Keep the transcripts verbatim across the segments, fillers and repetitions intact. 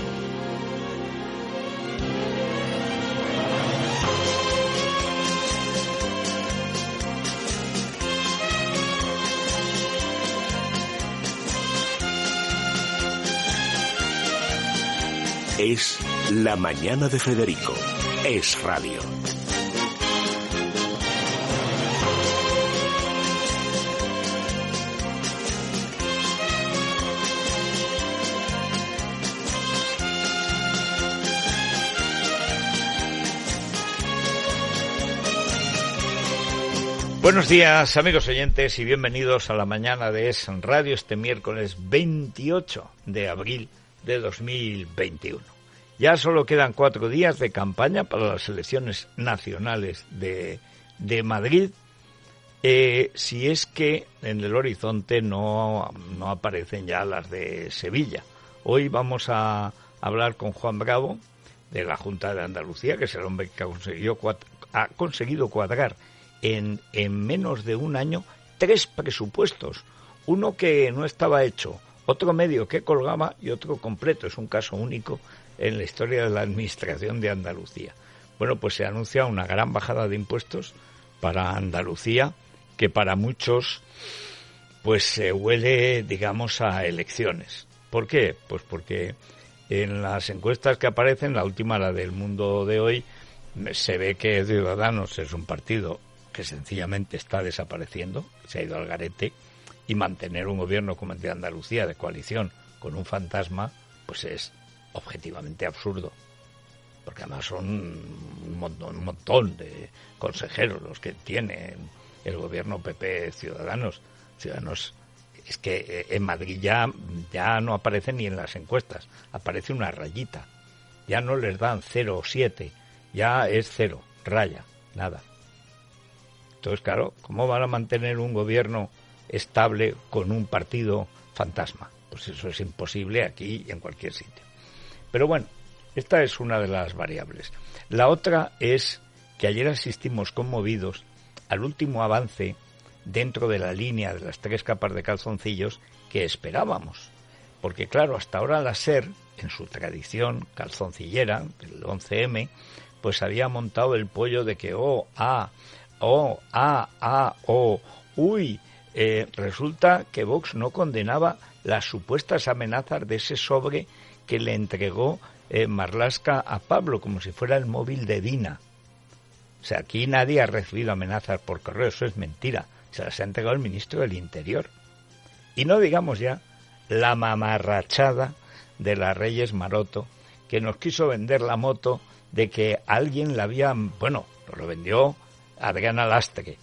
Es La Mañana de Federico. Es radio. Buenos días, amigos oyentes, y bienvenidos a La Mañana de Es Radio este miércoles veintiocho de abril de dos mil veintiuno. Ya solo quedan cuatro días de campaña para las elecciones nacionales de, de Madrid, eh, si es que en el horizonte no, no aparecen ya las de Sevilla. Hoy vamos a hablar con Juan Bravo, de la Junta de Andalucía, que es el hombre que ha conseguido, ha conseguido cuadrar en, en menos de un año tres presupuestos, uno que no estaba hecho, otro medio que colgaba y otro completo. Es un caso único en la historia de la administración de Andalucía. Bueno, pues se anuncia una gran bajada de impuestos para Andalucía, que para muchos pues se huele, digamos, a elecciones. ¿Por qué? Pues porque en las encuestas que aparecen, la última, la del Mundo de hoy, se ve que Ciudadanos es un partido que sencillamente está desapareciendo, se ha ido al garete, y mantener un gobierno como el de Andalucía de coalición con un fantasma, pues es objetivamente absurdo, porque además son un montón, un montón de consejeros los que tiene el gobierno P P Ciudadanos. Ciudadanos es que en Madrid ya, ya no aparece ni en las encuestas, aparece una rayita, ya no les dan cero o siete, ya es cero, raya, nada. Entonces, claro, ¿cómo van a mantener un gobierno estable con un partido fantasma? Pues eso es imposible aquí y en cualquier sitio. Pero bueno, esta es una de las variables. La otra es que ayer asistimos conmovidos al último avance dentro de la línea de las tres capas de calzoncillos que esperábamos. Porque claro, hasta ahora la SER, en su tradición calzoncillera, el once eme, pues había montado el pollo de que, oh, ah, oh, ah, ah, oh, uy, eh, resulta que Vox no condenaba las supuestas amenazas de ese sobre que le entregó eh, Marlaska a Pablo, como si fuera el móvil de Dina. O sea, aquí nadie ha recibido amenazas por correo, eso es mentira. Se las ha entregado el ministro del Interior. Y no digamos ya la mamarrachada de la Reyes Maroto, que nos quiso vender la moto de que alguien la había, bueno, nos lo vendió Adriana Lastre,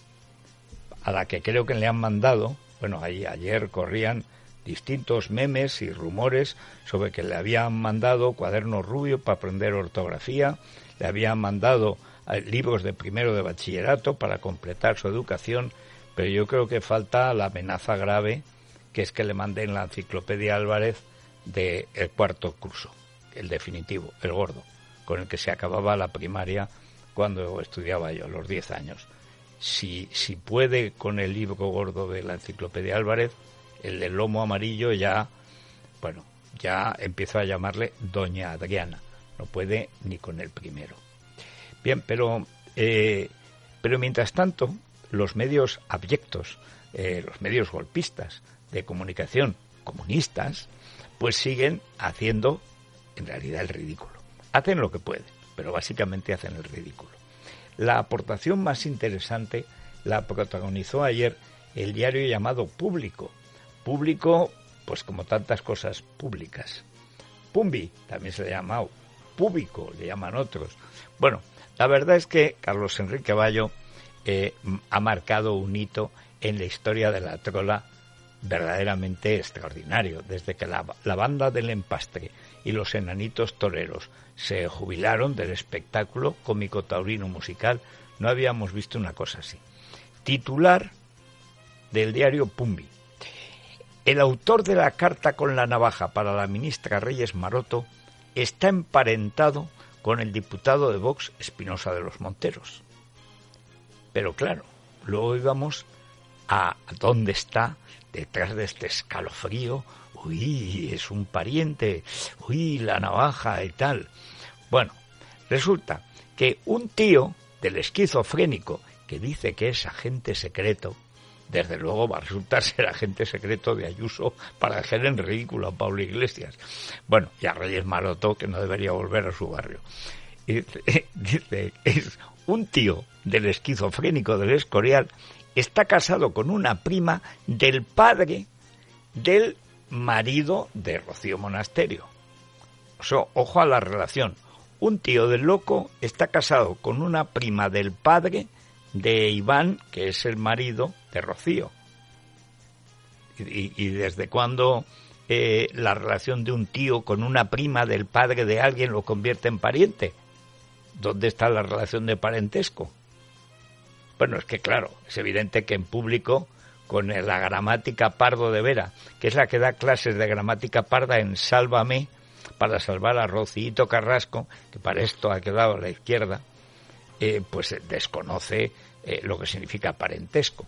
a la que creo que le han mandado, bueno, ahí ayer corrían distintos memes y rumores sobre que le habían mandado cuadernos rubios para aprender ortografía, le habían mandado libros de primero de bachillerato para completar su educación, pero yo creo que falta la amenaza grave, que es que le manden la enciclopedia Álvarez del cuarto curso, el definitivo, el gordo, con el que se acababa la primaria cuando estudiaba yo, a los diez años. Si, si puede con el libro gordo de la enciclopedia Álvarez, el del lomo amarillo, ya, bueno, ya empiezo a llamarle Doña Adriana. No puede ni con el primero. Bien, pero, eh, pero mientras tanto, los medios abyectos, eh, los medios golpistas de comunicación comunistas, pues siguen haciendo, en realidad, el ridículo. Hacen lo que pueden, pero básicamente hacen el ridículo. La aportación más interesante la protagonizó ayer el diario llamado Público. Público, pues como tantas cosas públicas. Pumbi, también se le ha llamado. Público, le llaman otros. Bueno, la verdad es que Carlos Enrique Bayo eh, ha marcado un hito en la historia de la trola verdaderamente extraordinario. Desde que la, la banda del empastre y los enanitos toreros se jubilaron del espectáculo cómico taurino musical, no habíamos visto una cosa así. Titular del diario Pumbi. El autor de la carta con la navaja para la ministra Reyes Maroto está emparentado con el diputado de Vox Espinosa de los Monteros. Pero claro, luego íbamos a dónde está detrás de este escalofrío. Uy, es un pariente, uy, la navaja y tal. Bueno, resulta que un tío del esquizofrénico que dice que es agente secreto, desde luego va a resultar ser agente secreto de Ayuso para dejar en ridículo a Pablo Iglesias. Bueno, y a Reyes Maroto, que no debería volver a su barrio. Y dice, dice, es un tío del esquizofrénico del Escorial, está casado con una prima del padre del marido de Rocío Monasterio. O sea, ojo a la relación. Un tío del loco está casado con una prima del padre de Iván, que es el marido de Rocío. ¿Y, y desde cuándo eh, la relación de un tío con una prima del padre de alguien lo convierte en pariente? ¿Dónde está la relación de parentesco? Bueno, es que claro, es evidente que en público, con la gramática Pardo de Vera, que es la que da clases de gramática parda en Sálvame, para salvar a Rocío Carrasco, que para esto ha quedado a la izquierda, eh, pues desconoce eh, lo que significa parentesco.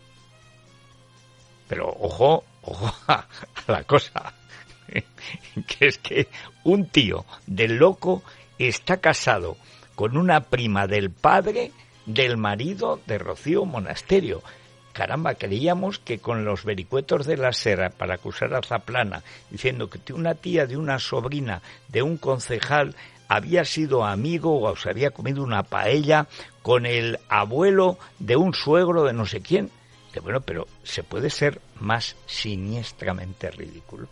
Pero ojo, ojo a, a la cosa, que es que un tío del loco está casado con una prima del padre del marido de Rocío Monasterio. Caramba, creíamos que con los vericuetos de la Sera para acusar a Zaplana, diciendo que una tía de una sobrina de un concejal había sido amigo o se había comido una paella con el abuelo de un suegro de no sé quién. Que bueno, pero se puede ser más siniestramente ridículo.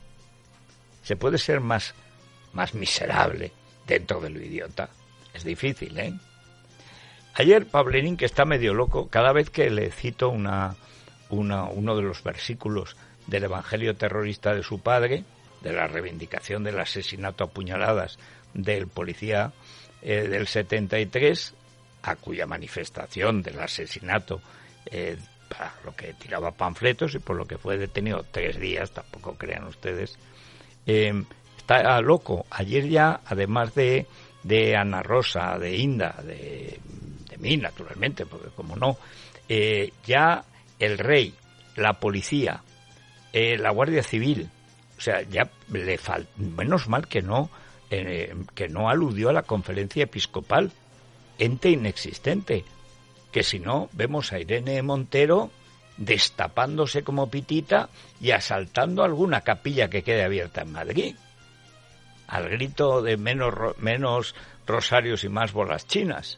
Se puede ser más, más miserable dentro de lo idiota. Es difícil, ¿eh? Ayer Pablerín, que está medio loco, cada vez que le cito una, una, uno de los versículos del Evangelio terrorista de su padre, de la reivindicación del asesinato a puñaladas del policía eh, del setenta y tres, a cuya manifestación del asesinato, eh, para lo que tiraba panfletos y por lo que fue detenido tres días, tampoco crean ustedes, eh, está loco. Ayer ya, además de, de Ana Rosa, de Inda, de... de mí, naturalmente, porque como no, eh, ya el rey, la policía, eh, la Guardia Civil, o sea, ya le falta, menos mal que no, eh, que no aludió a la conferencia episcopal, ente inexistente, que si no, vemos a Irene Montero destapándose como pitita y asaltando alguna capilla que quede abierta en Madrid, al grito de menos, menos rosarios y más bolas chinas.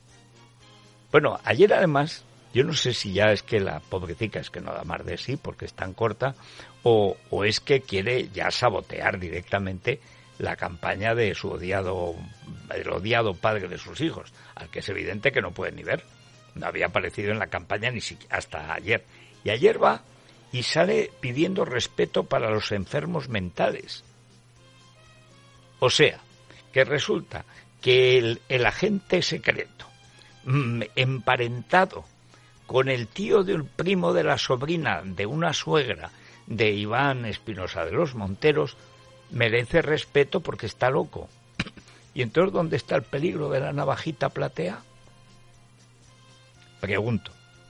Bueno, ayer además, yo no sé si ya es que la pobrecita es que no da más de sí porque es tan corta, o, o es que quiere ya sabotear directamente la campaña de su odiado, el odiado padre de sus hijos, al que es evidente que no puede ni ver. No había aparecido en la campaña ni siquiera hasta ayer. Y ayer va y sale pidiendo respeto para los enfermos mentales. O sea, que resulta que el, el agente secreto, emparentado con el tío del primo de la sobrina de una suegra de Iván Espinosa de los Monteros, merece respeto porque está loco. ¿Y entonces dónde está el peligro de la navajita platea? Pregunto.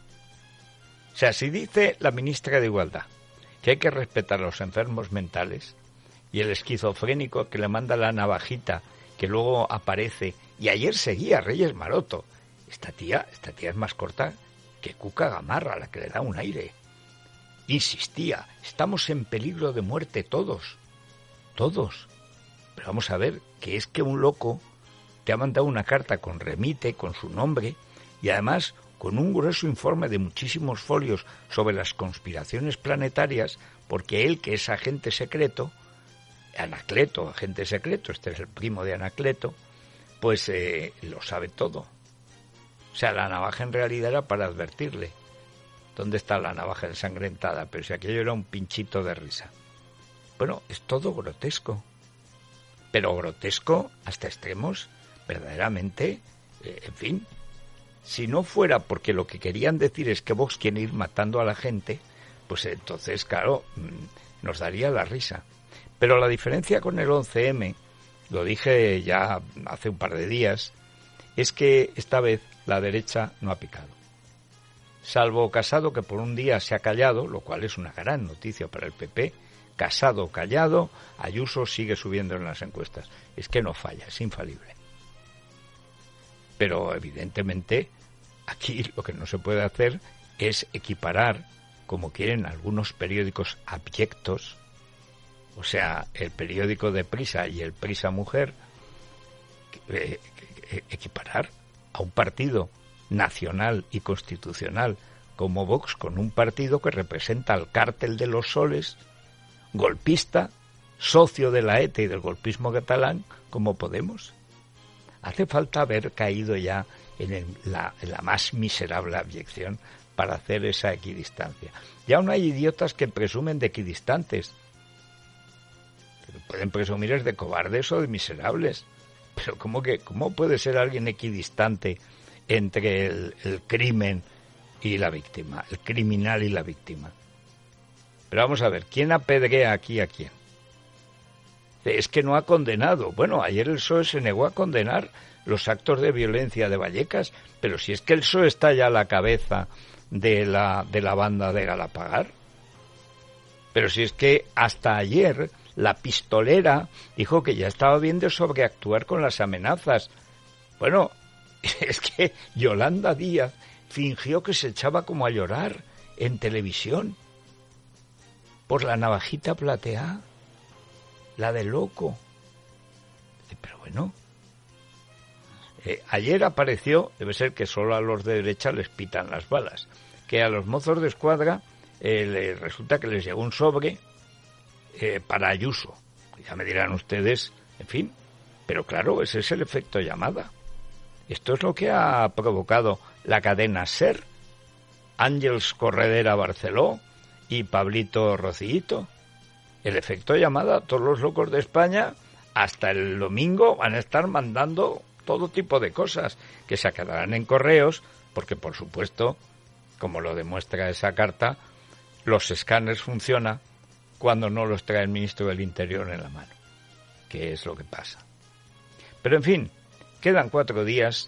O sea, si dice la ministra de Igualdad que hay que respetar a los enfermos mentales y el esquizofrénico que le manda la navajita que luego aparece, y ayer seguía Reyes Maroto, Esta tía, esta tía es más corta que Cuca Gamarra, la que le da un aire. Insistía, estamos en peligro de muerte todos, todos. Pero vamos a ver, que es que un loco te ha mandado una carta con remite, con su nombre, y además con un grueso informe de muchísimos folios sobre las conspiraciones planetarias, porque él, que es agente secreto, Anacleto, agente secreto, este es el primo de Anacleto, pues eh, lo sabe todo. O sea, la navaja en realidad era para advertirle. ¿Dónde está la navaja ensangrentada? Pero si aquello era un pinchito de risa. Bueno, es todo grotesco. Pero grotesco hasta extremos verdaderamente, eh, en fin. Si no fuera porque lo que querían decir es que Vox quiere ir matando a la gente, pues entonces, claro, nos daría la risa. Pero la diferencia con el once eme, lo dije ya hace un par de días, es que esta vez la derecha no ha picado. salvo Casado, que por un día se ha callado, lo cual es una gran noticia para el P P, Casado callado, Ayuso sigue subiendo en las encuestas. Es que no falla, es infalible. Pero evidentemente aquí lo que no se puede hacer es equiparar, como quieren algunos periódicos abyectos, o sea, el periódico de Prisa y el Prisa Mujer, eh, equiparar a un partido nacional y constitucional como Vox con un partido que representa al cártel de los soles, golpista, socio de la E T A y del golpismo catalán, como Podemos. Hace falta haber caído ya en, el, la, en la más miserable abyección para hacer esa equidistancia. Ya no hay idiotas que presumen de equidistantes. Pueden presumir es de cobardes o de miserables. Pero ¿cómo, que, cómo puede ser alguien equidistante entre el, el crimen y la víctima, el criminal y la víctima? Pero vamos a ver, ¿quién apedrea aquí a quién? Es que no ha condenado. Bueno, ayer el P S O E se negó a condenar los actos de violencia de Vallecas, pero si es que el P S O E está ya a la cabeza de la, de la banda de Galapagar. Pero si es que hasta ayer la pistolera dijo que ya estaba bien de sobreactuar con las amenazas. Bueno, es que Yolanda Díaz fingió que se echaba como a llorar en televisión por la navajita plateada, la de loco. Pero bueno, eh, ayer apareció, debe ser que solo a los de derecha les pitan las balas, que a los mozos de escuadra eh, les resulta que les llegó un sobre eh, para Ayuso. Ya me dirán ustedes, en fin, pero claro, ese es el efecto llamada. Esto es lo que ha provocado la cadena SER, Ángels Corredera Barceló y Pablito Rocillito. El efecto llamada, todos los locos de España hasta el domingo van a estar mandando todo tipo de cosas que se quedarán en correos, porque por supuesto, como lo demuestra esa carta, los escáneres funcionan cuando no los trae el ministro del Interior en la mano, que es lo que pasa. Pero en fin, quedan cuatro días,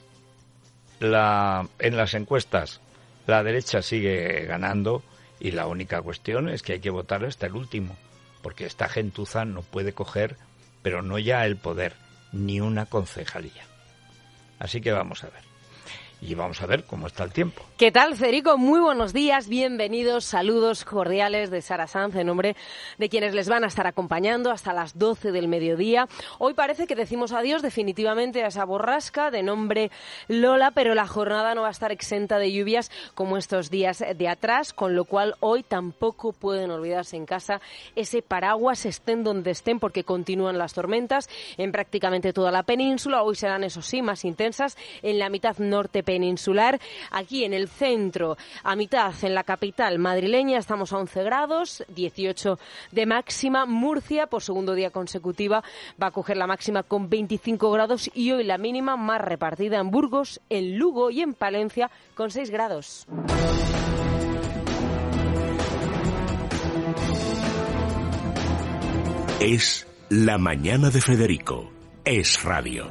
la, en las encuestas la derecha sigue ganando y la única cuestión es que hay que votar hasta el último, porque esta gentuza no puede coger, pero no ya el poder, ni una concejalía. Así que vamos a ver. Y vamos a ver cómo está el tiempo. ¿Qué tal, Federico? Muy buenos días, bienvenidos, saludos cordiales de Sara Sanz en nombre de quienes les van a estar acompañando hasta las doce del mediodía. Hoy parece que decimos adiós definitivamente a esa borrasca de nombre Lola, pero la jornada no va a estar exenta de lluvias como estos días de atrás, con lo cual hoy tampoco pueden olvidarse en casa ese paraguas, estén donde estén, porque continúan las tormentas en prácticamente toda la península. Hoy serán, eso sí, más intensas en la mitad norte peninsular. Aquí en el centro, a mitad en la capital madrileña, estamos a once grados, dieciocho de máxima. Murcia, por segundo día consecutiva, va a coger la máxima con veinticinco grados y hoy la mínima más repartida en Burgos, en Lugo y en Palencia con seis grados. Es La Mañana de Federico. Es Radio.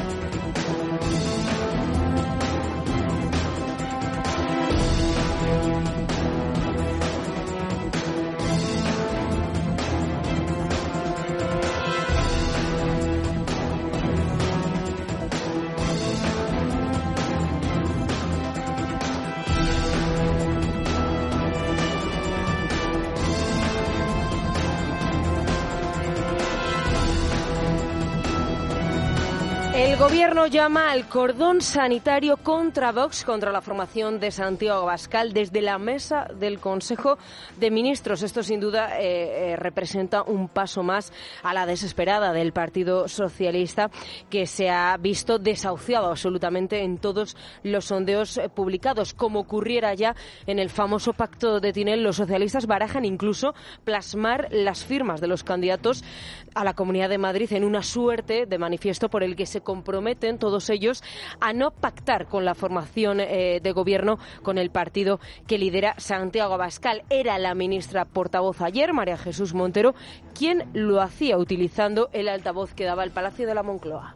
El Gobierno llama al cordón sanitario contra Vox, contra la formación de Santiago Abascal, desde la mesa del Consejo de Ministros. Esto, sin duda, eh, eh, representa un paso más a la desesperada del Partido Socialista, que se ha visto desahuciado absolutamente en todos los sondeos eh, publicados. Como ocurriera ya en el famoso pacto de Tinel, los socialistas barajan incluso plasmar las firmas de los candidatos a la Comunidad de Madrid en una suerte de manifiesto por el que se comprometen todos ellos a no pactar con la formación eh, de gobierno con el partido que lidera Santiago Abascal. Era la ministra portavoz ayer, María Jesús Montero, quien lo hacía utilizando el altavoz que daba el Palacio de la Moncloa.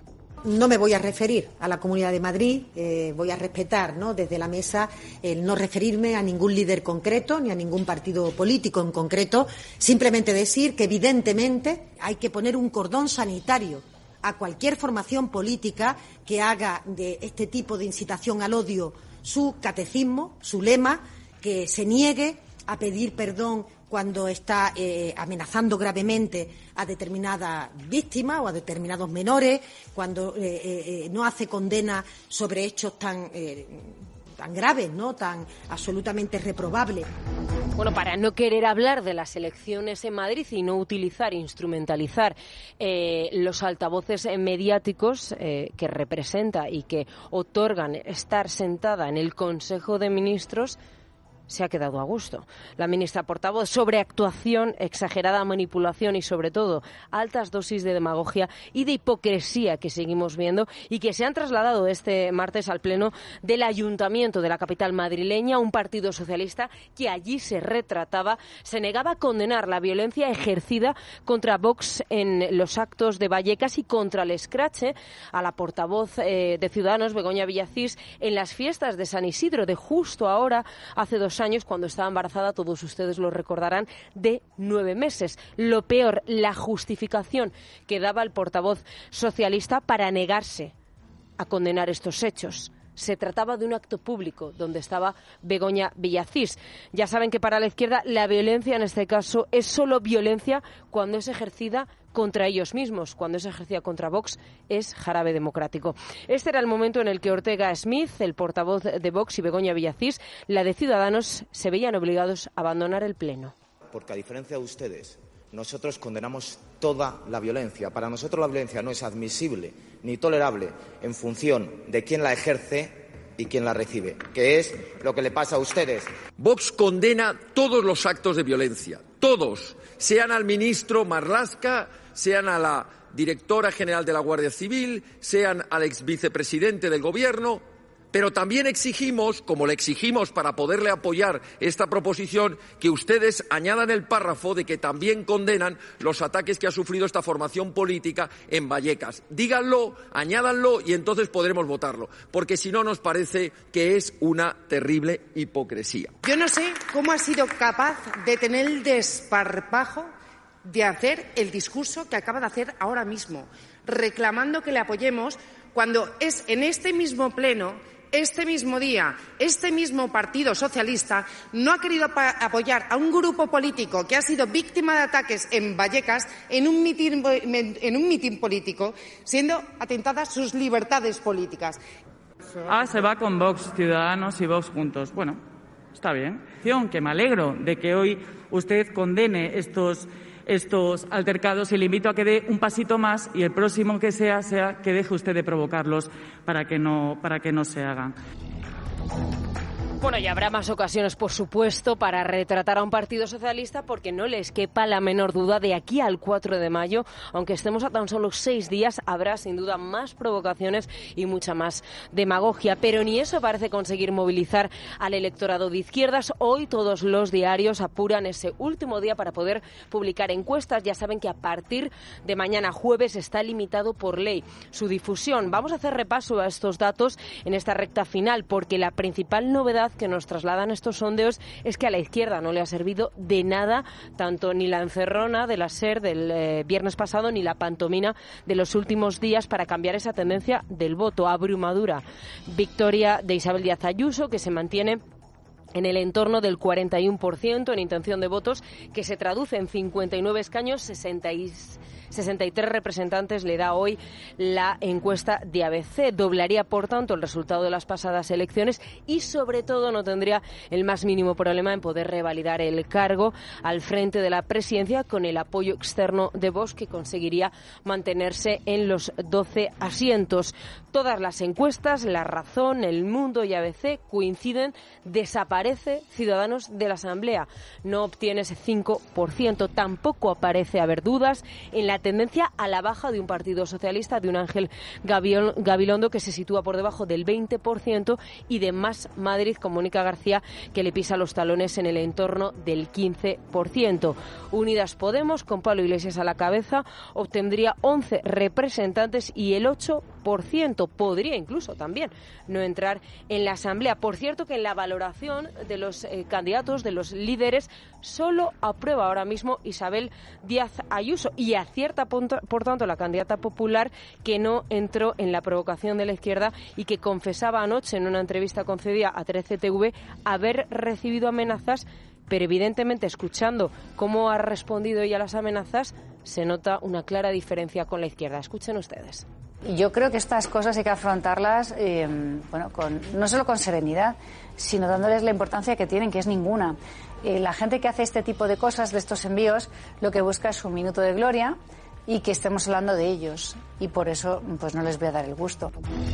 no me voy a referir a la Comunidad de Madrid, eh, voy a respetar, ¿no?, desde la mesa el no referirme a ningún líder concreto ni a ningún partido político en concreto, simplemente decir que evidentemente hay que poner un cordón sanitario a cualquier formación política que haga de este tipo de incitación al odio su catecismo, su lema, que se niegue a pedir perdón cuando está eh, amenazando gravemente a determinadas víctimas o a determinados menores, cuando eh, eh, no hace condena sobre hechos tan, eh, tan graves, ¿no?, tan absolutamente reprobables. Bueno, para no querer hablar de las elecciones en Madrid y no utilizar, instrumentalizar eh, los altavoces mediáticos eh, que representa y que otorgan estar sentada en el Consejo de Ministros, se ha quedado a gusto. La ministra portavoz, sobreactuación, exagerada manipulación y, sobre todo, altas dosis de demagogia y de hipocresía que seguimos viendo y que se han trasladado este martes al Pleno del Ayuntamiento de la capital madrileña, un partido socialista que allí se retrataba, se negaba a condenar la violencia ejercida contra Vox en los actos de Vallecas y contra el escrache a la portavoz eh, de Ciudadanos, Begoña Villacís, en las fiestas de San Isidro de justo ahora, hace dos años, cuando estaba embarazada, todos ustedes lo recordarán, de nueve meses. Lo peor, la justificación que daba el portavoz socialista para negarse a condenar estos hechos. Se trataba de un acto público donde estaba Begoña Villacís. Ya saben que para la izquierda la violencia en este caso es solo violencia cuando es ejercida contra ellos mismos. Cuando es ejercida contra Vox es jarabe democrático. Este era el momento en el que Ortega Smith, el portavoz de Vox, y Begoña Villacís, la de Ciudadanos, se veían obligados a abandonar el Pleno. Porque a diferencia de ustedes, nosotros condenamos toda la violencia. Para nosotros la violencia no es admisible ni tolerable en función de quién la ejerce y quién la recibe, que es lo que le pasa a ustedes. Vox condena todos los actos de violencia, todos, sean al ministro Marlaska, sean a la directora general de la Guardia Civil, sean al exvicepresidente del Gobierno. Pero también exigimos, como le exigimos para poderle apoyar esta proposición, que ustedes añadan el párrafo de que también condenan los ataques que ha sufrido esta formación política en Vallecas. Díganlo, añádanlo y entonces podremos votarlo, porque si no nos parece que es una terrible hipocresía. Yo no sé cómo ha sido capaz de tener el desparpajo de hacer el discurso que acaba de hacer ahora mismo, reclamando que le apoyemos cuando es en este mismo pleno, este mismo día, este mismo Partido Socialista no ha querido apoyar a un grupo político que ha sido víctima de ataques en Vallecas en un mitin, en un mitin político, siendo atentadas sus libertades políticas. Ah, se va con Vox, Ciudadanos y Vox juntos. Bueno, está bien. Que me alegro de que hoy usted condene estos estos altercados y le invito a que dé un pasito más y el próximo que sea, sea que deje usted de provocarlos para que no, para que no se hagan. Bueno, y habrá más ocasiones, por supuesto, para retratar a un partido socialista, porque no les quepa la menor duda, de aquí al cuatro de mayo, aunque estemos a tan solo seis días, habrá sin duda más provocaciones y mucha más demagogia. Pero ni eso parece conseguir movilizar al electorado de izquierdas. Hoy todos los diarios apuran ese último día para poder publicar encuestas. Ya saben que a partir de mañana jueves está limitado por ley su difusión. Vamos a hacer repaso a estos datos en esta recta final, porque la principal novedad que nos trasladan estos sondeos es que a la izquierda no le ha servido de nada tanto ni la encerrona de la SER del eh, viernes pasado ni la pantomina de los últimos días para cambiar esa tendencia del voto. Abrumadora victoria de Isabel Díaz Ayuso, que se mantiene en el entorno del cuarenta y uno por ciento en intención de votos, que se traduce en cincuenta y nueve escaños, sesenta y tres representantes le da hoy la encuesta de A B C. Doblaría, por tanto, el resultado de las pasadas elecciones y, sobre todo, no tendría el más mínimo problema en poder revalidar el cargo al frente de la presidencia con el apoyo externo de Vox, que conseguiría mantenerse en los doce asientos. Todas las encuestas, La Razón, El Mundo y A B C coinciden, desaparece Ciudadanos de la Asamblea. No obtiene ese cinco por ciento. Tampoco aparece haber dudas en la tendencia a la baja de un Partido Socialista, de un Ángel Gabilondo, que se sitúa por debajo del veinte por ciento, y de Más Madrid, con Mónica García, que le pisa los talones en el entorno del quince por ciento. Unidas Podemos, con Pablo Iglesias a la cabeza, obtendría once representantes y el ocho por ciento. Podría incluso también no entrar en la Asamblea. Por cierto, que en la valoración de los eh, candidatos, de los líderes, solo aprueba ahora mismo Isabel Díaz Ayuso y acierta, por tanto, la candidata popular, que no entró en la provocación de la izquierda y que confesaba anoche en una entrevista concedida a trece T V haber recibido amenazas, pero evidentemente, escuchando cómo ha respondido ella a las amenazas, se nota una clara diferencia con la izquierda. Escuchen ustedes. Yo creo que estas cosas hay que afrontarlas eh, bueno, con, no solo con serenidad, sino dándoles la importancia que tienen, que es ninguna. Eh, la gente que hace este tipo de cosas, de estos envíos, lo que busca es un minuto de gloria y que estemos hablando de ellos. Y por eso pues no les voy a dar el gusto.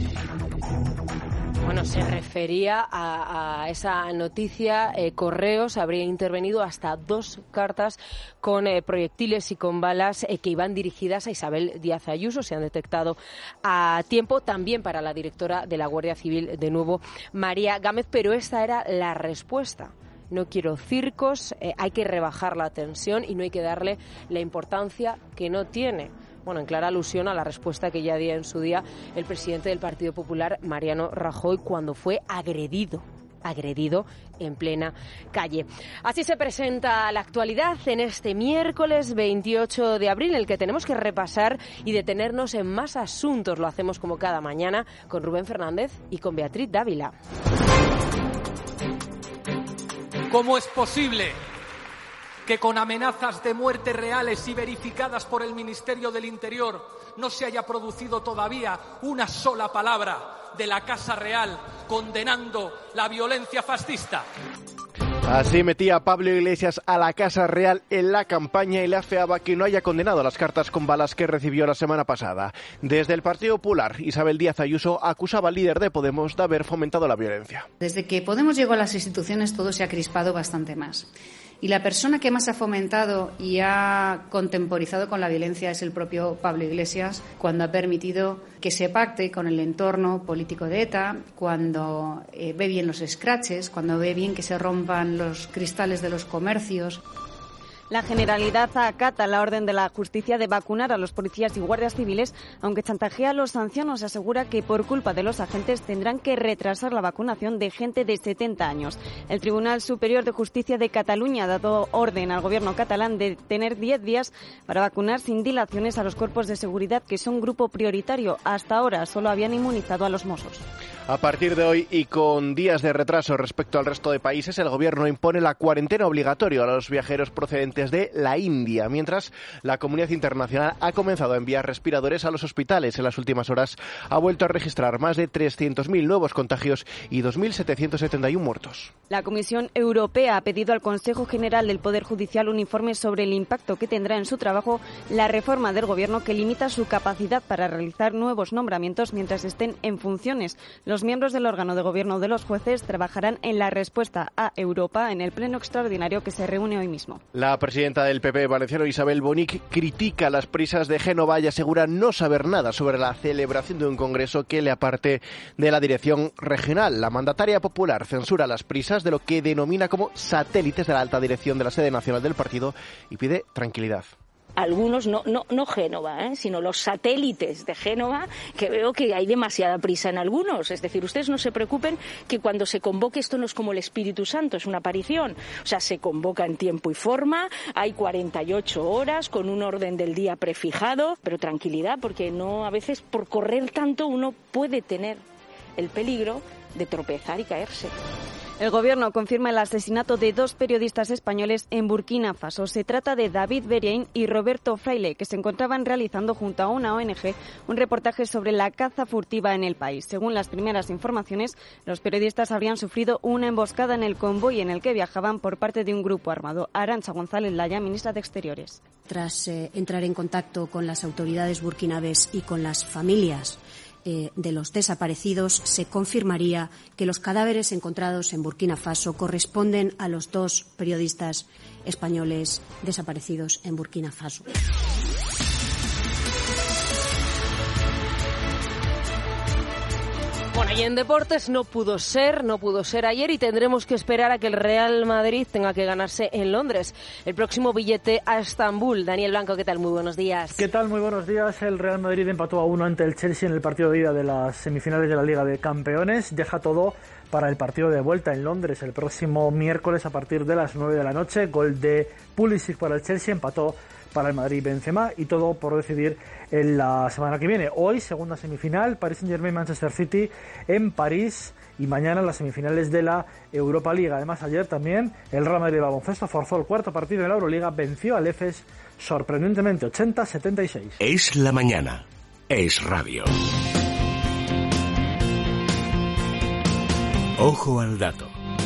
Bueno, se refería a, a esa noticia. Eh, Correos habría intervenido hasta dos cartas con eh, proyectiles y con balas eh, que iban dirigidas a Isabel Díaz Ayuso. Se han detectado a tiempo, también para la directora de la Guardia Civil, de nuevo, María Gámez. Pero esta era la respuesta. No quiero circos, eh, hay que rebajar la tensión y no hay que darle la importancia que no tiene. Bueno, en clara alusión a la respuesta que ya dio en su día el presidente del Partido Popular, Mariano Rajoy, cuando fue agredido, agredido en plena calle. Así se presenta la actualidad en este miércoles veintiocho de abril, en el que tenemos que repasar y detenernos en más asuntos. Lo hacemos como cada mañana con Rubén Fernández y con Beatriz Dávila. ¿Cómo es posible que con amenazas de muerte reales y verificadas por el Ministerio del Interior no se haya producido todavía una sola palabra de la Casa Real condenando la violencia fascista? Así metía Pablo Iglesias a la Casa Real en la campaña y le afeaba que no haya condenado las cartas con balas que recibió la semana pasada. Desde el Partido Popular, Isabel Díaz Ayuso acusaba al líder de Podemos de haber fomentado la violencia. Desde que Podemos llegó a las instituciones todo se ha crispado bastante más. Y la persona que más ha fomentado y ha contemporizado con la violencia es el propio Pablo Iglesias, cuando ha permitido que se pacte con el entorno político de ETA, cuando eh, ve bien los escraches, cuando ve bien que se rompan los cristales de los comercios. La Generalidad acata la orden de la justicia de vacunar a los policías y guardias civiles, aunque chantajea a los ancianos y asegura que por culpa de los agentes tendrán que retrasar la vacunación de gente de setenta años. El Tribunal Superior de Justicia de Cataluña ha dado orden al gobierno catalán de tener diez días para vacunar sin dilaciones a los cuerpos de seguridad, que son grupo prioritario. Hasta ahora solo habían inmunizado a los Mossos. A partir de hoy y con días de retraso respecto al resto de países, el gobierno impone la cuarentena obligatoria a los viajeros procedentes de la India, mientras la comunidad internacional ha comenzado a enviar respiradores a los hospitales. En las últimas horas ha vuelto a registrar más de trescientos mil nuevos contagios y dos mil setecientos setenta y uno muertos. La Comisión Europea ha pedido al Consejo General del Poder Judicial un informe sobre el impacto que tendrá en su trabajo la reforma del gobierno, que limita su capacidad para realizar nuevos nombramientos mientras estén en funciones. Los miembros del órgano de gobierno de los jueces trabajarán en la respuesta a Europa en el pleno extraordinario que se reúne hoy mismo. La presidenta del P P valenciano, Isabel Bonic, critica las prisas de Génova y asegura no saber nada sobre la celebración de un congreso que le aparte de la dirección regional. La mandataria popular censura las prisas de lo que denomina como satélites de la alta dirección de la sede nacional del partido y pide tranquilidad. Algunos, no, no, no Génova, ¿eh? sino los satélites de Génova, que veo que hay demasiada prisa en algunos. Es decir, ustedes no se preocupen que cuando se convoque esto no es como el Espíritu Santo, es una aparición. O sea, se convoca en tiempo y forma, hay cuarenta y ocho horas con un orden del día prefijado, pero tranquilidad, porque no, a veces por correr tanto uno puede tener el peligro de tropezar y caerse. El Gobierno confirma el asesinato de dos periodistas españoles en Burkina Faso. Se trata de David Beriain y Roberto Fraile, que se encontraban realizando junto a una O N Ge un reportaje sobre la caza furtiva en el país. Según las primeras informaciones, los periodistas habrían sufrido una emboscada en el convoy en el que viajaban por parte de un grupo armado. Arantxa González Laya, ministra de Exteriores. Tras eh, entrar en contacto con las autoridades burkinabés y con las familias Eh, de los desaparecidos, se confirmaría que los cadáveres encontrados en Burkina Faso corresponden a los dos periodistas españoles desaparecidos en Burkina Faso. Bueno, Y en deportes no pudo ser, no pudo ser ayer y tendremos que esperar a que el Real Madrid tenga que ganarse en Londres el próximo billete a Estambul. Daniel Blanco, ¿qué tal? Muy buenos días. ¿Qué tal? Muy buenos días. El Real Madrid empató a uno ante el Chelsea en el partido de ida de las semifinales de la Liga de Campeones. Deja todo para el partido de vuelta en Londres el próximo miércoles a partir de las nueve de la noche. Gol de Pulisic para el Chelsea, empató para el Madrid Benzema y todo por decidir en la semana que viene. Hoy, segunda semifinal, Paris Saint-Germain-Manchester City en París y mañana las semifinales de la Europa League. Además, ayer también el Real Madrid de baloncesto forzó el cuarto partido en la Euroliga, venció al Efes sorprendentemente ochenta a setenta y seis. Es la mañana, es radio. Ojo al dato.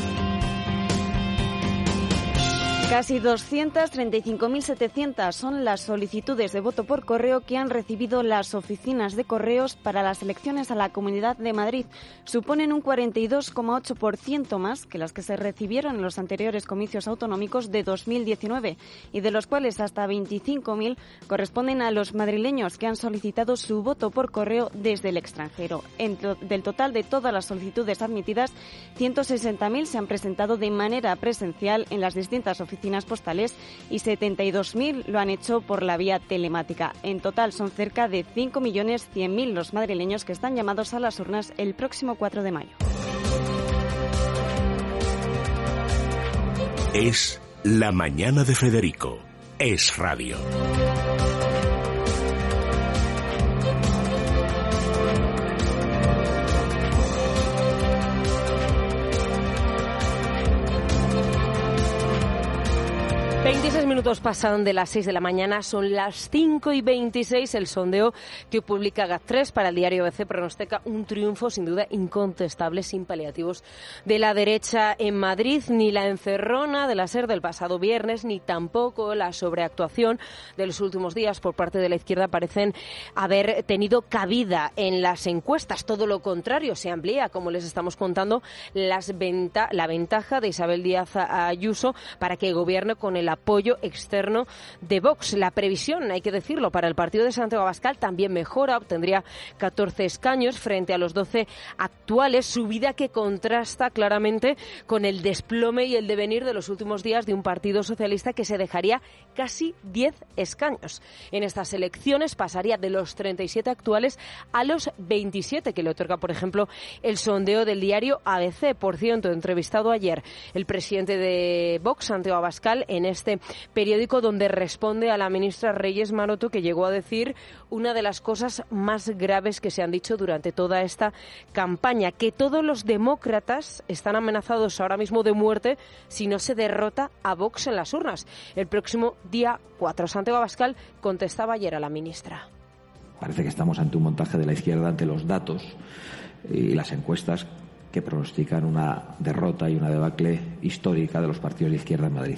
Casi doscientas treinta y cinco mil setecientas son las solicitudes de voto por correo que han recibido las oficinas de correos para las elecciones a la Comunidad de Madrid. Suponen un cuarenta y dos coma ocho por ciento más que las que se recibieron en los anteriores comicios autonómicos de dos mil diecinueve y de los cuales hasta veinticinco mil corresponden a los madrileños que han solicitado su voto por correo desde el extranjero. En to- del total de todas las solicitudes admitidas, ciento sesenta mil se han presentado de manera presencial en las distintas oficinas oficinas postales y setenta y dos mil lo han hecho por la vía telemática. En total son cerca de cinco millones cien mil los madrileños que están llamados a las urnas el próximo cuatro de mayo. Es la mañana de Federico. Es radio. veintiséis minutos pasan de las seis de la mañana, son las cinco y veintiséis. El sondeo que publica GAT tres para el diario A B C pronostica un triunfo sin duda incontestable, sin paliativos, de la derecha en Madrid. Ni la encerrona de la SER del pasado viernes, ni tampoco la sobreactuación de los últimos días por parte de la izquierda parecen haber tenido cabida en las encuestas. Todo lo contrario, se amplía, como les estamos contando, las venta- la ventaja de Isabel Díaz Ayuso para que gobierne con el apoyo externo de Vox. La previsión, hay que decirlo, para el partido de Santiago Abascal también mejora, obtendría catorce escaños frente a los doce actuales, subida que contrasta claramente con el desplome y el devenir de los últimos días de un partido socialista que se dejaría casi diez escaños. En estas elecciones pasaría de los treinta y siete actuales a los veintisiete que le otorga, por ejemplo, el sondeo del diario A B C. Por cierto, entrevistado ayer el presidente de Vox, Santiago Abascal, en este periódico, donde responde a la ministra Reyes Maroto, que llegó a decir una de las cosas más graves que se han dicho durante toda esta campaña, que todos los demócratas están amenazados ahora mismo de muerte si no se derrota a Vox en las urnas el próximo día cuatro. Santiago Abascal contestaba ayer a la ministra. Parece que estamos ante un montaje de la izquierda ante los datos y las encuestas que pronostican una derrota y una debacle histórica de los partidos de izquierda en Madrid.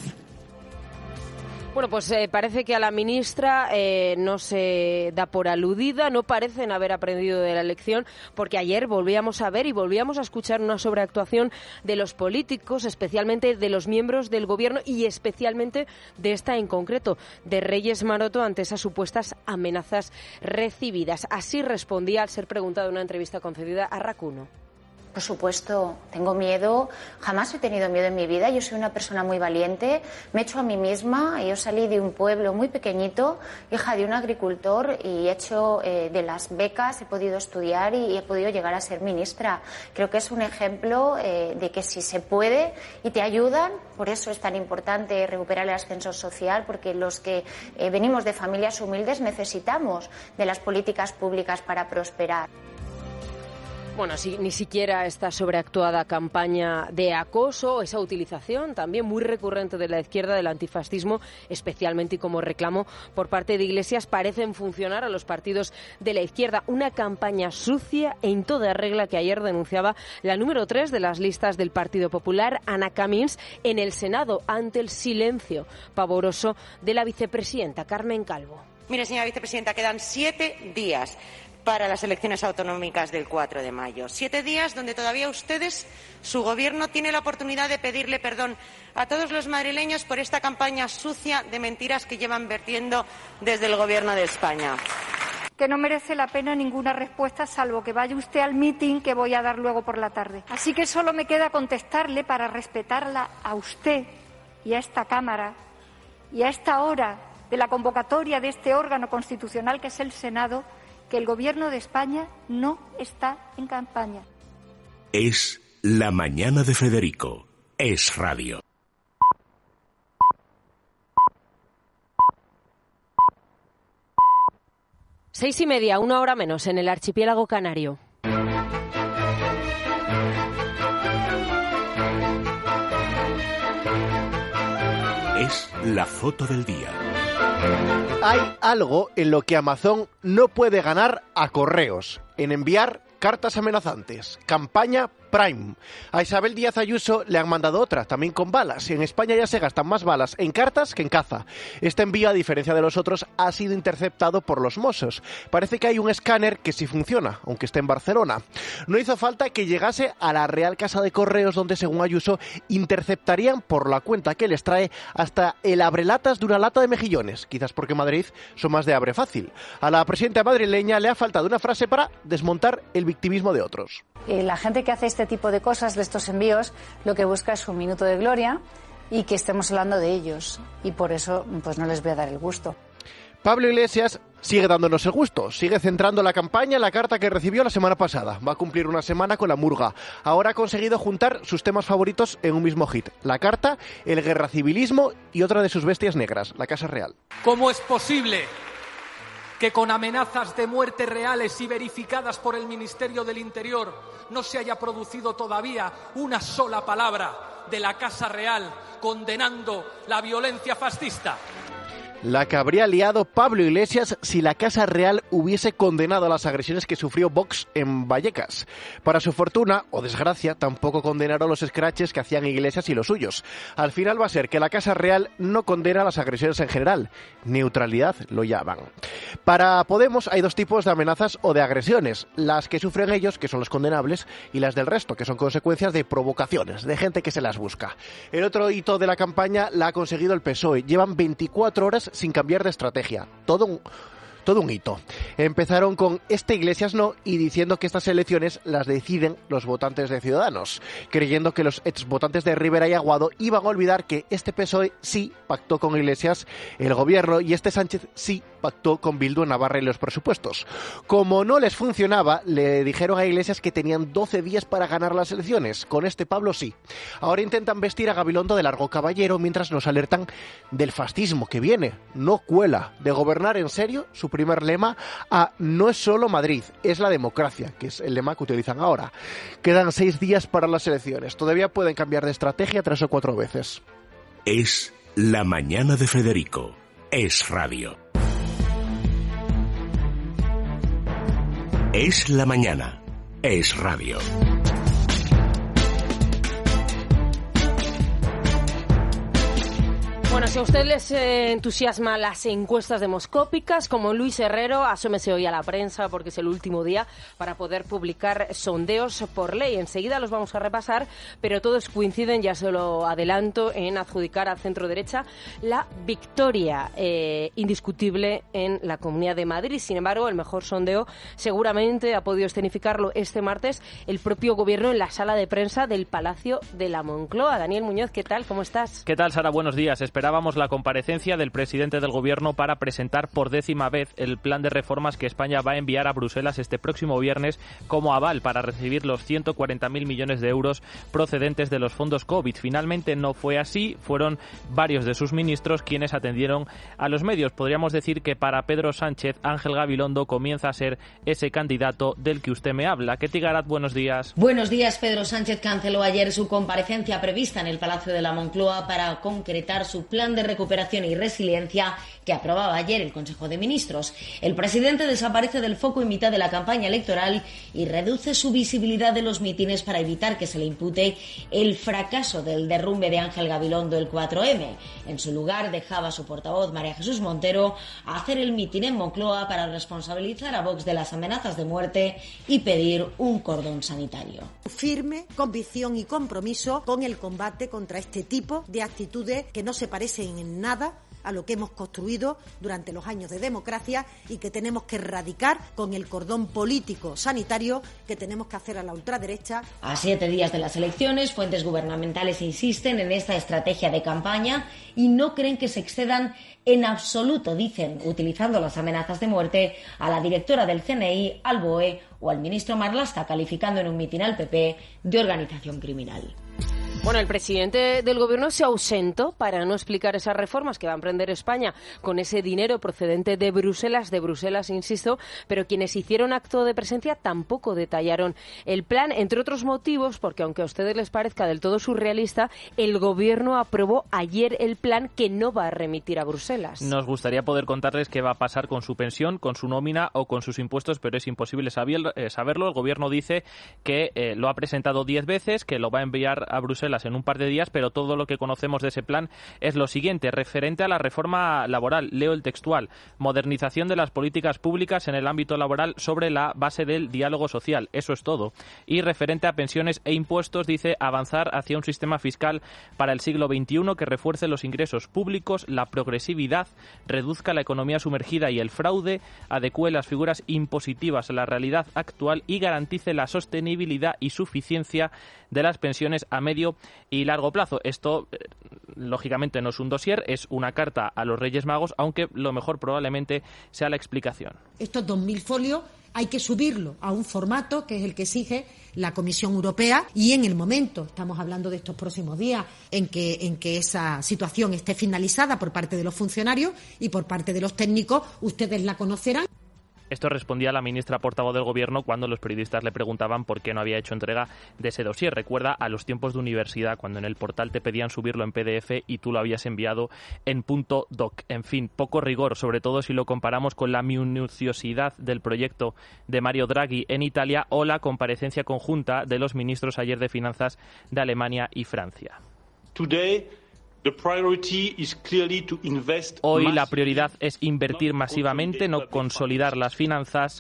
Bueno, pues eh, parece que a la ministra eh, no se da por aludida, no parecen haber aprendido de la lección, porque ayer volvíamos a ver y volvíamos a escuchar una sobreactuación de los políticos, especialmente de los miembros del gobierno y especialmente de esta en concreto, de Reyes Maroto, ante esas supuestas amenazas recibidas. Así respondía al ser preguntado en una entrevista concedida a RAC uno. Por supuesto, tengo miedo, jamás he tenido miedo en mi vida, yo soy una persona muy valiente, me echo a mí misma, yo salí de un pueblo muy pequeñito, hija de un agricultor y he hecho eh, de las becas, he podido estudiar y he podido llegar a ser ministra. Creo que es un ejemplo eh, de que si se puede y te ayudan, por eso es tan importante recuperar el ascensor social, porque los que eh, venimos de familias humildes necesitamos de las políticas públicas para prosperar. Bueno, sí, ni siquiera esta sobreactuada campaña de acoso, esa utilización también muy recurrente de la izquierda del antifascismo, especialmente y como reclamo por parte de Iglesias, parecen funcionar a los partidos de la izquierda. Una campaña sucia e en toda regla que ayer denunciaba la número tres de las listas del Partido Popular, Ana Camins, en el Senado, ante el silencio pavoroso de la vicepresidenta Carmen Calvo. Mire, señora vicepresidenta, quedan siete días para las elecciones autonómicas del cuatro de mayo. Siete días donde todavía ustedes, su Gobierno, tiene la oportunidad de pedirle perdón a todos los madrileños por esta campaña sucia de mentiras que llevan vertiendo desde el Gobierno de España. que no merece la pena ninguna respuesta, salvo que vaya usted al mitin que voy a dar luego por la tarde. Así que solo me queda contestarle, para respetarla a usted y a esta Cámara y a esta hora de la convocatoria de este órgano constitucional que es el Senado, que el Gobierno de España no está en campaña. Es La Mañana de Federico. Es Radio. Seis y media, una hora menos, en el archipiélago canario. Es la foto del día. Hay algo en lo que Amazon no puede ganar a Correos, en enviar cartas amenazantes. Campaña Prime. A Isabel Díaz Ayuso le han mandado otra, también con balas. En España ya se gastan más balas en cartas que en caza. Este envío, a diferencia de los otros, ha sido interceptado por los Mossos. Parece que hay un escáner que sí funciona, aunque esté en Barcelona. No hizo falta que llegase a la Real Casa de Correos, donde, según Ayuso, interceptarían por la cuenta que les trae hasta el abrelatas de una lata de mejillones. Quizás porque Madrid son más de abre fácil. A la presidenta madrileña le ha faltado una frase para desmontar el victimismo de otros. Eh, la gente que hace este tipo de cosas, de estos envíos, lo que busca es un minuto de gloria y que estemos hablando de ellos. Y por eso, pues no les voy a dar el gusto. Pablo Iglesias sigue dándonos el gusto, sigue centrando la campaña en la carta que recibió la semana pasada. Va a cumplir una semana con la murga. Ahora ha conseguido juntar sus temas favoritos en un mismo hit. La carta, el guerracivilismo y otra de sus bestias negras, la Casa Real. ¿Cómo es posible que con amenazas de muerte reales y verificadas por el Ministerio del Interior no se haya producido todavía una sola palabra de la Casa Real condenando la violencia fascista? La que habría liado Pablo Iglesias si la Casa Real hubiese condenado las agresiones que sufrió Vox en Vallecas. Para su fortuna, o desgracia, tampoco condenaron los escraches que hacían Iglesias y los suyos. Al final va a ser que la Casa Real no condena las agresiones en general. Neutralidad lo llaman. Para Podemos hay dos tipos de amenazas o de agresiones. Las que sufren ellos, que son los condenables, y las del resto, que son consecuencias de provocaciones, de gente que se las busca. El otro hito de la campaña la ha conseguido el P S O E. Llevan veinticuatro horas sin cambiar de estrategia. Todo un... Todo un hito. Empezaron con este Iglesias no y diciendo que estas elecciones las deciden los votantes de Ciudadanos, creyendo que los exvotantes de Rivera y Aguado iban a olvidar que este P S O E sí pactó con Iglesias el gobierno y este Sánchez sí pactó con Bildu en Navarra y los presupuestos. Como no les funcionaba, le dijeron a Iglesias que tenían doce días para ganar las elecciones. Con este Pablo sí. Ahora intentan vestir a Gabilondo de largo caballero mientras nos alertan del fascismo que viene. No cuela. De gobernar en serio, su primer lema a no es solo Madrid, es la democracia, que es el lema que utilizan ahora. Quedan seis días para las elecciones. Todavía pueden cambiar de estrategia tres o cuatro veces. Es La Mañana de Federico. Es Radio. Es la mañana. Es radio. Bueno, si a usted les eh, entusiasma las encuestas demoscópicas, como Luis Herrero, asómese hoy a la prensa porque es el último día para poder publicar sondeos por ley. Enseguida los vamos a repasar, pero todos coinciden, ya se lo adelanto, en adjudicar al centro derecha la victoria eh, indiscutible en la Comunidad de Madrid. Sin embargo, el mejor sondeo seguramente ha podido escenificarlo este martes el propio gobierno en la sala de prensa del Palacio de la Moncloa. Daniel Muñoz, ¿qué tal? ¿Cómo estás? ¿Qué tal, Sara? Buenos días. Esperábamos la comparecencia del presidente del Gobierno para presentar por décima vez el plan de reformas que España va a enviar a Bruselas este próximo viernes como aval para recibir los ciento cuarenta mil millones de euros procedentes de los fondos COVID. Finalmente no fue así, fueron varios de sus ministros quienes atendieron a los medios. Podríamos decir que para Pedro Sánchez, Ángel Gabilondo comienza a ser ese candidato del que usted me habla. Ketty Garat, buenos días. Buenos días. Pedro Sánchez canceló ayer su comparecencia prevista en el Palacio de la Moncloa para concretar su plan de recuperación y resiliencia que aprobaba ayer el Consejo de Ministros. El presidente desaparece del foco en mitad de la campaña electoral y reduce su visibilidad de los mítines para evitar que se le impute el fracaso del derrumbe de Ángel Gabilondo el cuatro eme. En su lugar dejaba a su portavoz María Jesús Montero a hacer el mitin en Moncloa para responsabilizar a Vox de las amenazas de muerte y pedir un cordón sanitario. Firme convicción y compromiso con el combate contra este tipo de actitudes que no se parecen en nada a lo que hemos construido durante los años de democracia y que tenemos que erradicar con el cordón político sanitario que tenemos que hacer a la ultraderecha. A siete días de las elecciones, fuentes gubernamentales insisten en esta estrategia de campaña y no creen que se excedan en absoluto, dicen, utilizando las amenazas de muerte a la directora del C N I, al B O E o al ministro Marlaska, calificando en un mitin al P P de organización criminal. Bueno, el presidente del Gobierno se ausentó para no explicar esas reformas que va a emprender España con ese dinero procedente de Bruselas, de Bruselas, insisto, pero quienes hicieron acto de presencia tampoco detallaron el plan, entre otros motivos, porque aunque a ustedes les parezca del todo surrealista, el Gobierno aprobó ayer el plan que no va a remitir a Bruselas. Nos gustaría poder contarles qué va a pasar con su pensión, con su nómina o con sus impuestos, pero es imposible saberlo. El Gobierno dice que eh, lo ha presentado diez veces, que lo va a enviar a Bruselas en un par de días, pero todo lo que conocemos de ese plan es lo siguiente, referente a la reforma laboral, leo el textual, modernización de las políticas públicas en el ámbito laboral sobre la base del diálogo social, eso es todo. Y referente a pensiones e impuestos, dice avanzar hacia un sistema fiscal para el siglo veintiuno que refuerce los ingresos públicos, la progresividad, reduzca la economía sumergida y el fraude, adecúe las figuras impositivas a la realidad actual y garantice la sostenibilidad y suficiencia de las pensiones a medio y largo plazo. Esto, eh, lógicamente, no es un dossier, es una carta a los Reyes Magos, aunque lo mejor probablemente sea la explicación. Estos dos mil folios hay que subirlo a un formato que es el que exige la Comisión Europea y en el momento, estamos hablando de estos próximos días, en que, en que esa situación esté finalizada por parte de los funcionarios y por parte de los técnicos, ustedes la conocerán. Esto respondía la ministra portavoz del Gobierno cuando los periodistas le preguntaban por qué no había hecho entrega de ese dossier. Recuerda a los tiempos de universidad, cuando en el portal te pedían subirlo en P D F y tú lo habías enviado en punto doc. En fin, poco rigor, sobre todo si lo comparamos con la minuciosidad del proyecto de Mario Draghi en Italia o la comparecencia conjunta de los ministros ayer de Finanzas de Alemania y Francia. Today, Hoy la prioridad es invertir masivamente, no consolidar las finanzas.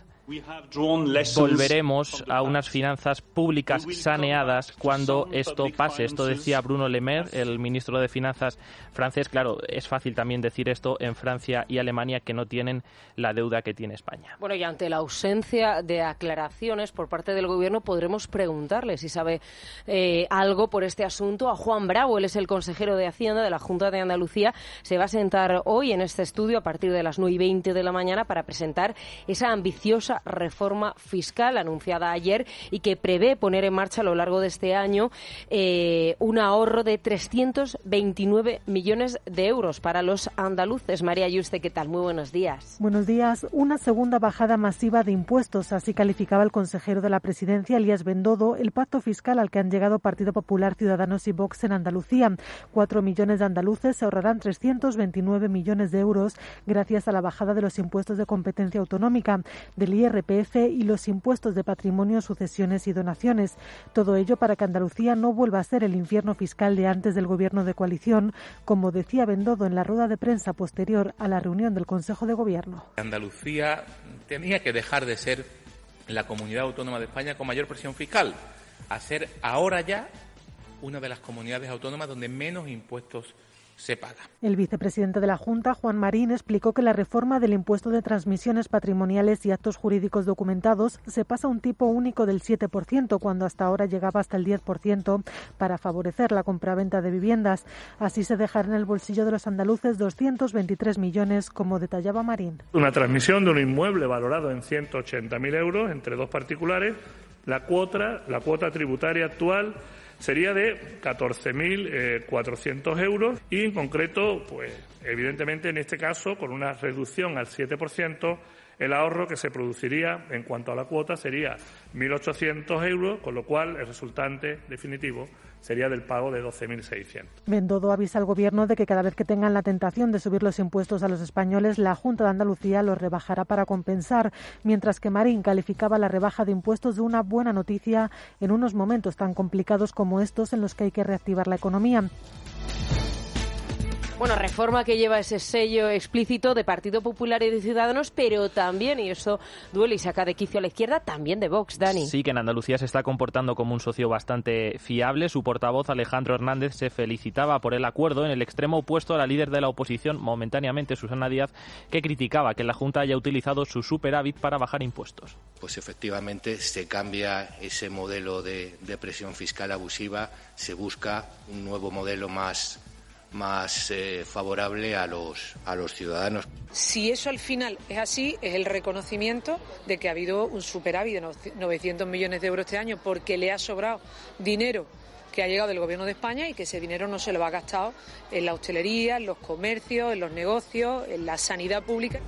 Volveremos a unas finanzas públicas saneadas cuando esto pase. Esto decía Bruno Le Maire, el ministro de Finanzas francés. Claro, es fácil también decir esto en Francia y Alemania, que no tienen la deuda que tiene España. Bueno, y ante la ausencia de aclaraciones por parte del Gobierno, podremos preguntarle si sabe eh, algo por este asunto a Juan Bravo. Él es el consejero de Hacienda de la Junta de Andalucía. Se va a sentar hoy en este estudio a partir de las nueve y veinte de la mañana para presentar esa ambiciosa reforma fiscal anunciada ayer y que prevé poner en marcha a lo largo de este año eh, un ahorro de trescientos veintinueve millones de euros para los andaluces. María Yuste, ¿qué tal? Muy buenos días. Buenos días. Una segunda bajada masiva de impuestos, así calificaba el consejero de la Presidencia, Elías Bendodo, el pacto fiscal al que han llegado Partido Popular, Ciudadanos y Vox en Andalucía. Cuatro millones de andaluces se ahorrarán trescientos veintinueve millones de euros gracias a la bajada de los impuestos de competencia autonómica, del I R P F y los impuestos de patrimonio, sucesiones y donaciones. Todo ello para que Andalucía no vuelva a ser el infierno fiscal de antes del gobierno de coalición, como decía Bendodo en la rueda de prensa posterior a la reunión del Consejo de Gobierno. Andalucía tenía que dejar de ser la comunidad autónoma de España con mayor presión fiscal, a ser ahora ya una de las comunidades autónomas donde menos impuestos se paga. El vicepresidente de la Junta, Juan Marín, explicó que la reforma del impuesto de transmisiones patrimoniales y actos jurídicos documentados se pasa a un tipo único del siete por ciento, cuando hasta ahora llegaba hasta el diez por ciento, para favorecer la compraventa de viviendas. Así se dejará en el bolsillo de los andaluces doscientos veintitrés millones, como detallaba Marín. Una transmisión de un inmueble valorado en ciento ochenta mil euros entre dos particulares, la cuota, la cuota tributaria actual sería de catorce mil cuatrocientos euros y, en concreto, pues evidentemente en este caso, con una reducción al siete por ciento, el ahorro que se produciría en cuanto a la cuota sería mil ochocientos euros, con lo cual el resultante definitivo sería del pago de doce mil seiscientos. Bendodo avisa al Gobierno de que cada vez que tengan la tentación de subir los impuestos a los españoles, la Junta de Andalucía los rebajará para compensar, mientras que Marín calificaba la rebaja de impuestos de una buena noticia en unos momentos tan complicados como estos en los que hay que reactivar la economía. Bueno, reforma que lleva ese sello explícito de Partido Popular y de Ciudadanos, pero también, y eso duele y saca de quicio a la izquierda, también de Vox, Dani. Sí, que en Andalucía se está comportando como un socio bastante fiable. Su portavoz, Alejandro Hernández, se felicitaba por el acuerdo en el extremo opuesto a la líder de la oposición, momentáneamente Susana Díaz, que criticaba que la Junta haya utilizado su superávit para bajar impuestos. Pues efectivamente se cambia ese modelo de, de presión fiscal abusiva, se busca un nuevo modelo más más eh, favorable a los a los ciudadanos. Si eso al final es así, es el reconocimiento de que ha habido un superávit de novecientos millones de euros este año porque le ha sobrado dinero que ha llegado del Gobierno de España y que ese dinero no se lo ha gastado en la hostelería, en los comercios, en los negocios, en la sanidad pública.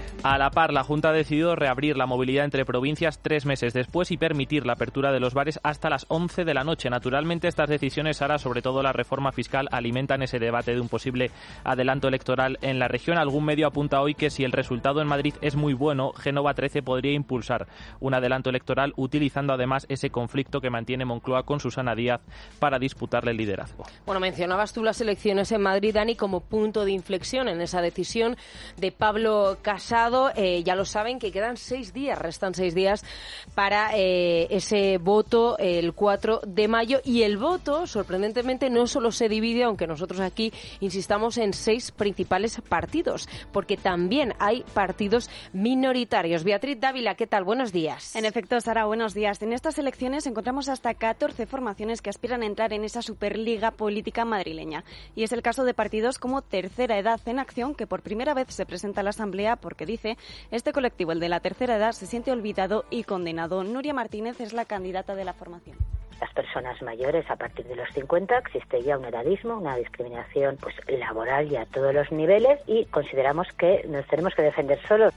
A la par, la Junta ha decidido reabrir la movilidad entre provincias tres meses después y permitir la apertura de los bares hasta las once de la noche. Naturalmente, estas decisiones, Sara, sobre todo la reforma fiscal, alimentan ese debate de un posible adelanto electoral en la región. Algún medio apunta hoy que si el resultado en Madrid es muy bueno, Génova trece podría impulsar un adelanto electoral utilizando además ese conflicto que mantiene Moncloa con Susana Díaz para disputarle el liderazgo. Bueno, mencionabas tú las elecciones en Madrid, Dani, como punto de inflexión en esa decisión de Pablo Casado. Eh, ya lo saben que quedan seis días, restan seis días para eh, ese voto el cuatro de mayo, y el voto, sorprendentemente, no solo se divide, aunque nosotros aquí insistamos en seis principales partidos, porque también hay partidos minoritarios. Beatriz Dávila, ¿qué tal? Buenos días. En efecto, Sara, buenos días. En estas elecciones encontramos hasta catorce formaciones que aspiran a entrar en esa superliga política madrileña, y es el caso de partidos como Tercera Edad en Acción, que por primera vez se presenta a la Asamblea porque dice este colectivo, el de la tercera edad, se siente olvidado y condenado. Nuria Martínez es la candidata de la formación. Las personas mayores, a partir de los cincuenta, existe ya un edadismo, una discriminación pues laboral y a todos los niveles, y consideramos que nos tenemos que defender solos.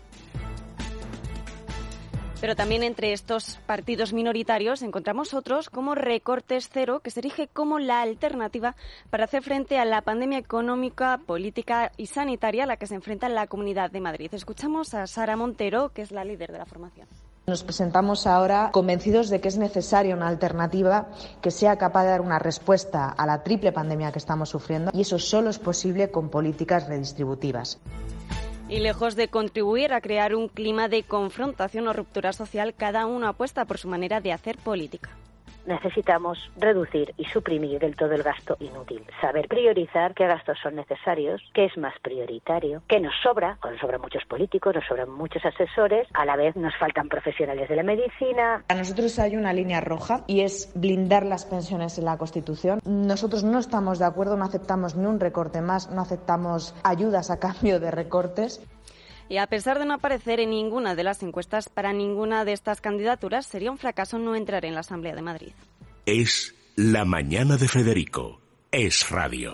Pero también entre estos partidos minoritarios encontramos otros como Recortes Cero, que se erige como la alternativa para hacer frente a la pandemia económica, política y sanitaria a la que se enfrenta la Comunidad de Madrid. Escuchamos a Sara Montero, que es la líder de la formación. Nos presentamos ahora convencidos de que es necesaria una alternativa que sea capaz de dar una respuesta a la triple pandemia que estamos sufriendo, y eso solo es posible con políticas redistributivas. Y lejos de contribuir a crear un clima de confrontación o ruptura social, cada uno apuesta por su manera de hacer política. Necesitamos reducir y suprimir del todo el gasto inútil. Saber priorizar qué gastos son necesarios, qué es más prioritario, qué nos sobra. Nos sobran muchos políticos, nos sobran muchos asesores, a la vez nos faltan profesionales de la medicina. A nosotros hay una línea roja y es blindar las pensiones en la Constitución. Nosotros no estamos de acuerdo, no aceptamos ni un recorte más, no aceptamos ayudas a cambio de recortes. Y a pesar de no aparecer en ninguna de las encuestas, para ninguna de estas candidaturas sería un fracaso no entrar en la Asamblea de Madrid. Es La Mañana de Federico. Es Radio.